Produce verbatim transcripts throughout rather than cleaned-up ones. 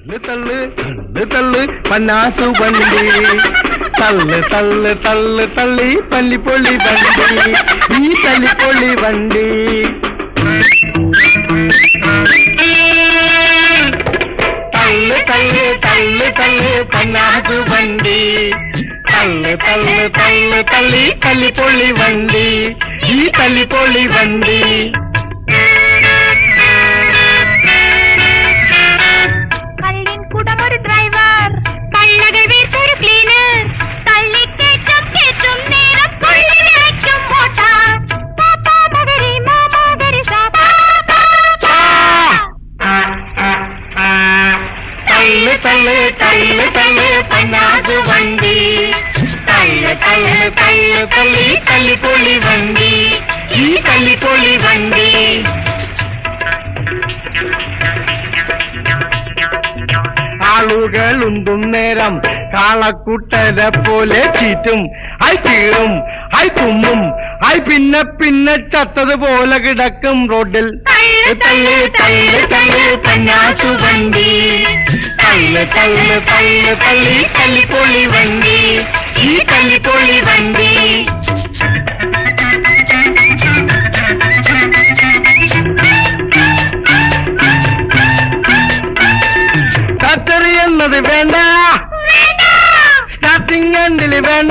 തള്ളു തള്ളു തള്ളു തള്ളു പന്നാസു വണ്ടി തള്ളു തള്ളു തള്ളു തള്ളി പള്ളിപ്പൊള്ളി വണ്ടി ഈ പള്ളിപ്പൊള്ളി വണ്ടി തള്ളു തള്ളു തള്ളു തള്ളു പന്നാസു വണ്ടി തള്ളു തള്ളു തള്ളു തള്ളി പള്ളിപ്പൊള്ളി വണ്ടി ഈ പള്ളിപ്പൊള്ളി വണ്ടി തള്ളു തള്ളു തള്ളു പന്നാസു വണ്ടി തള്ളു തള്ളു തള്ളു തള്ളി പള്ളിപ്പൊള്ളി വണ്ടി ഈ പള്ളിപ്പൊള്ളി വണ്ടി ആളുകളുണ്ടും നേരം കാളക്കുട്ടരെ പോലെ ചീറ്റും ഐ ചീറും ഐ തുമ്മും ഐ പിന്നെ പിന്നെ ചത്തതുപോലെ കിടക്കും റോഡിൽ തള്ളു തള്ളു തള്ളു പന്നാസു വണ്ടി തള്ളു തള്ളു തള്ളു തള്ളി പള്ളിപ്പൊള്ളി വണ്ടി ഈ പള്ളിപ്പൊള്ളി വണ്ടി കച്ചറി എന്നത് വേണ്ട സ്റ്റാർട്ടിംഗ് എൻഡില് വേണ്ട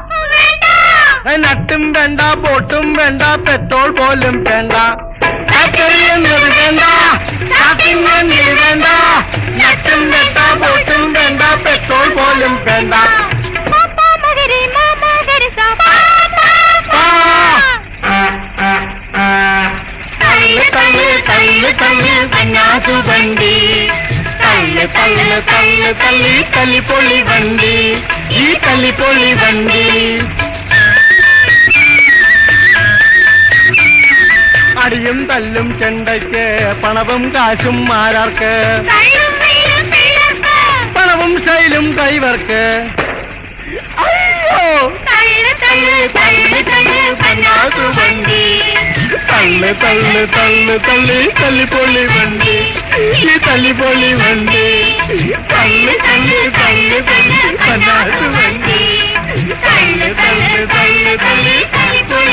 നട്ടും വേണ്ട ബോട്ടും വേണ്ട പെട്രോൾ പോലും വേണ്ട കച്ചറി എന്നത് വേണ്ട സ്റ്റാർട്ടിംഗ് എൻഡില് വേണ്ട നട്ടും വേണ്ട ബോട്ടും വേണ്ട പെട്രോൾ പോലും വേണ്ട തള്ളു തള്ളു തള്ളു തള്ളു പന്നാസു വണ്ടി തള്ളു തള്ളു തള്ളു തള്ളി പള്ളിപ്പൊള്ളി വണ്ടി ഈ പള്ളിപ്പൊള്ളി വണ്ടി അടിയും തല്ലും ചെണ്ടയ്ക്ക് പണവും കാശും ആരാർക്ക് പണവും ശൈലും കൈവർക്ക് അയ്യോ തള്ളു തള്ളു തള്ളു തള്ളു പന്നാസു വണ്ടി തള്ളു തള്ളു തള്ളു തള്ളി പള്ളിപ്പൊള്ളി വണ്ടി ഈ പള്ളിപ്പൊള്ളി വണ്ടി തള്ളു തള്ളു തള്ളു തള്ളി പന്നാസു വണ്ടി തള്ളു തള്ളു തള്ളു തള്ളി പള്ളിപ്പൊള്ളി